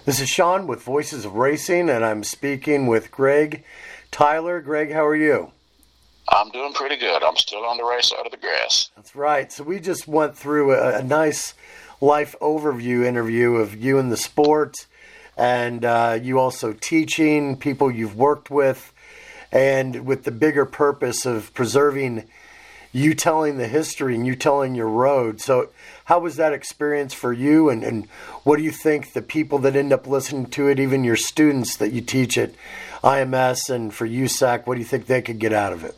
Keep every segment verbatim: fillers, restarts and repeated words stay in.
This is Sean with Voices of Racing, and I'm speaking with Greg Tyler. Greg, how are you? I'm doing pretty good. I'm still on the right side of the grass. That's right. So we just went through a, a nice life overview interview of you in the sport, and uh, you also teaching, people you've worked with, and with the bigger purpose of preserving you telling the history and you telling your road. So how was that experience for you, and, and what do you think the people that end up listening to it, even your students that you teach at I M S and for U S A C, what do you think they could get out of it?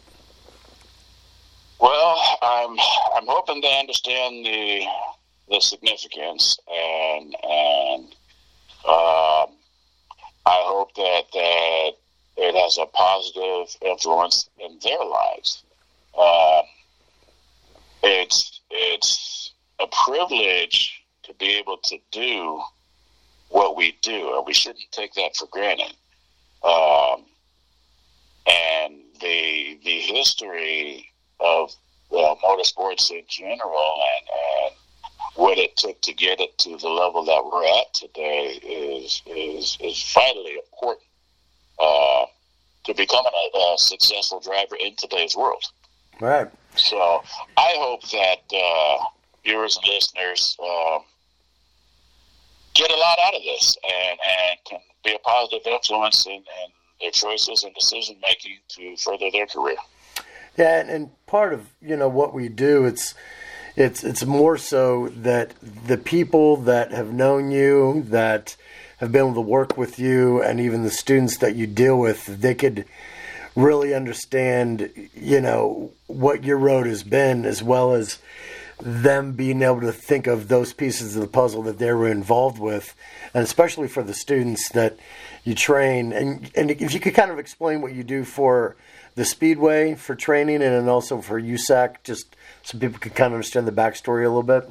Well, I'm I'm hoping they understand the the significance, and and um, I hope that that it has a positive influence in their lives. Uh, it's it's a privilege to be able to do what we do, and we shouldn't take that for granted. Um, and the the history of uh, motorsports in general, and, and what it took to get it to the level that we're at today is is is vitally important uh, to becoming a, a successful driver in today's world. Right. So I hope that uh, viewers and listeners uh, get a lot out of this, and, and can be a positive influence in, in their choices and decision making to further their career. Yeah, and, and part of, you know, what we do, it's it's it's more so that the people that have known you, that have been able to work with you, and even the students that you deal with, they could really understand, you know, what your road has been, as well as them being able to think of those pieces of the puzzle that they were involved with, and especially for the students that you train. And and if you could kind of explain what you do for the Speedway for training, and then also for U S A C, just so people can kind of understand the backstory a little bit.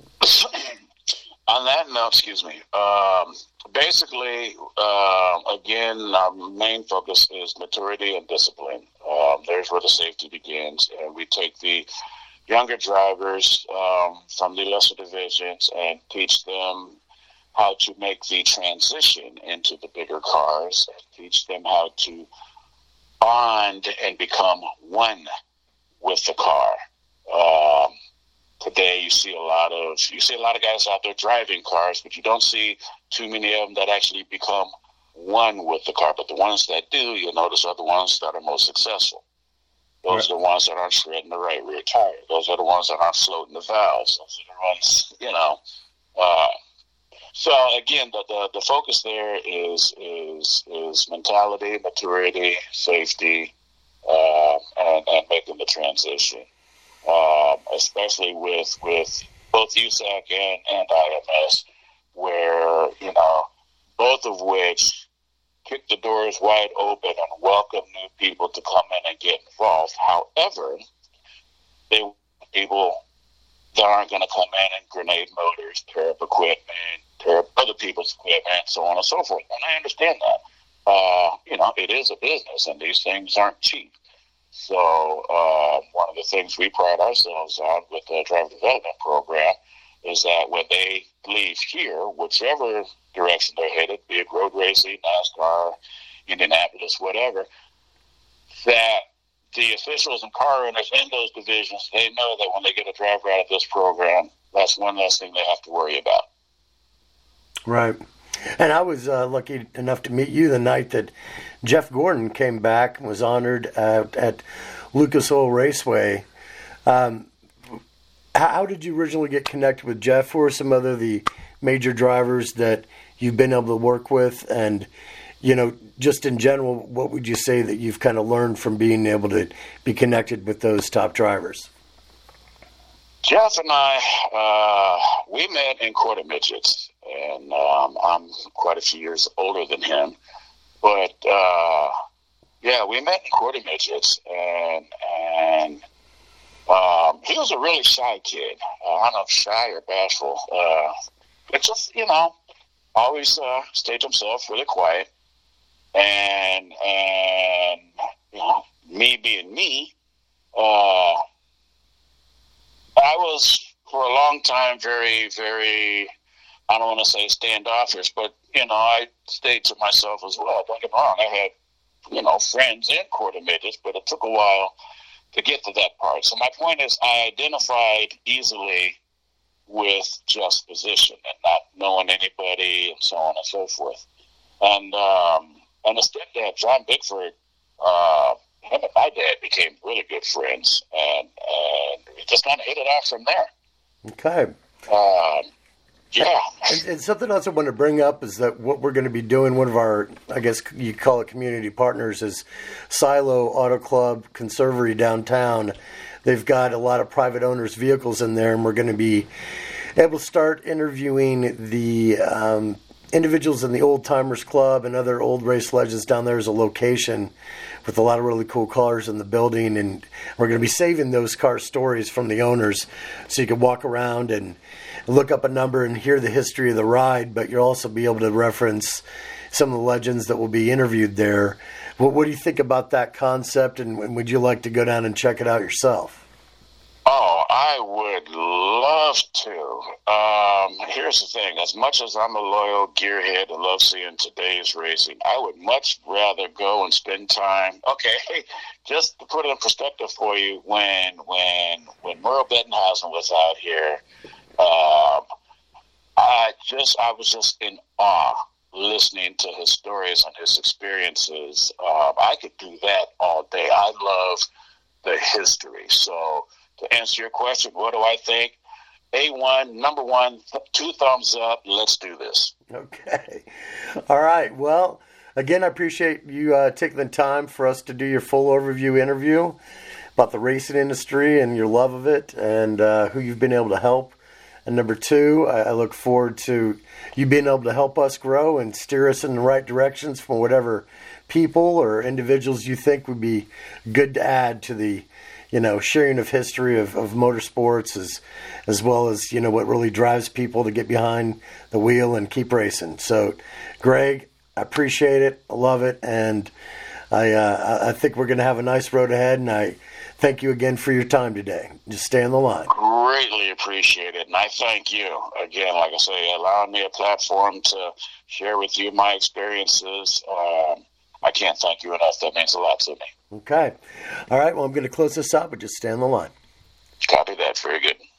On that note, excuse me, um, basically, uh, again, our main focus is maturity and discipline. Um, there's where the safety begins, and we take the younger drivers um, from the lesser divisions and teach them how to make the transition into the bigger cars, and teach them how to bond and become one with the car. Um, today, you see a lot of you see a lot of guys out there driving cars, but you don't see too many of them that actually become one with the car. But the ones that do, you'll notice, are the ones that are most successful. Those right. are the ones that aren't shredding the right rear tire. Those are the ones that aren't floating the valves. Those are the ones, you know. Uh, so again, the, the the focus there is is is mentality, maturity, safety, uh, and, and making the transition. Um, especially with with both U S A C and, and I M S, where, you know, both of which kick the doors wide open and welcome new people to come in and get involved. However, they people that aren't going to come in and grenade motors, tear up equipment, tear up other people's equipment, so on and so forth. And I understand that. Uh, you know, it is a business, and these things aren't cheap. So uh, one of the things we pride ourselves on with the driver development program is that when they leave here, whichever direction they're headed, be it road racing, NASCAR, Indianapolis, whatever, that the officials and car owners in those divisions, they know that when they get a driver out of this program, that's one less thing they have to worry about. Right. And I was uh, lucky enough to meet you the night that Jeff Gordon came back and was honored at, at Lucas Oil Raceway. Um, how did you originally get connected with Jeff? Who are some other the major drivers that you've been able to work with? And, you know, just in general, what would you say that you've kind of learned from being able to be connected with those top drivers? Jeff and I, uh, we met in quarter midgets, and um, I'm quite a few years older than him. But, uh, yeah, we met in quarter midgets, and and um, he was a really shy kid. Uh, I don't know if shy or bashful. Uh, but just, you know, always uh, stayed to himself, really quiet. And, and you know, me being me, uh, I was, for a long time, very, very I don't want to say standoffish, but, you know, I stayed to myself as well. Don't get me wrong. I had, you know, friends and quarter midgets, but it took a while to get to that part. So my point is I identified easily with just position and not knowing anybody and so on and so forth. And um, and the stepdad, John Bickford, uh, him and my dad became really good friends, and, and we just kind of hit it off from there. Okay. Um, yeah. And, and something else I want to bring up is that what we're going to be doing, one of our, I guess you call it community partners, is Silo Auto Club Conservatory downtown. They've got a lot of private owners' vehicles in there, and we're going to be able to start interviewing the um, individuals in the Old Timers Club and other old race legends down there as a location with a lot of really cool cars in the building. And we're going to be saving those car stories from the owners so you can walk around and look up a number and hear the history of the ride, but you'll also be able to reference some of the legends that will be interviewed there. What, what do you think about that concept, and, and would you like to go down and check it out yourself? Oh, I would love to. Um, here's the thing. As much as I'm a loyal gearhead and love seeing today's racing, I would much rather go and spend time. Okay, just to put it in perspective for you, when when when Merle Bettenhausen was out here, um, I just I was just in awe listening to his stories and his experiences. Um, I could do that all day. I love the history. So to answer your question, what do I think? A one, number one, th- two thumbs up. Let's do this. Okay. All right. Well, again, I appreciate you uh, taking the time for us to do your full overview interview about the racing industry and your love of it and uh, who you've been able to help. And number two, I, I look forward to you being able to help us grow and steer us in the right directions from whatever people or individuals you think would be good to add to the, you know, sharing of history of, of motorsports as, as well as, you know, what really drives people to get behind the wheel and keep racing. So, Greg, I appreciate it. I love it. And I, uh, I think we're going to have a nice road ahead. And I thank you again for your time today. Just stay on the line. Greatly appreciate it. And I thank you again, like I say, allowing me a platform to share with you my experiences. Um, I can't thank you enough. That means a lot to me. Okay. All right. Well, I'm going to close this up, but just stay on the line. Copy that. Very good.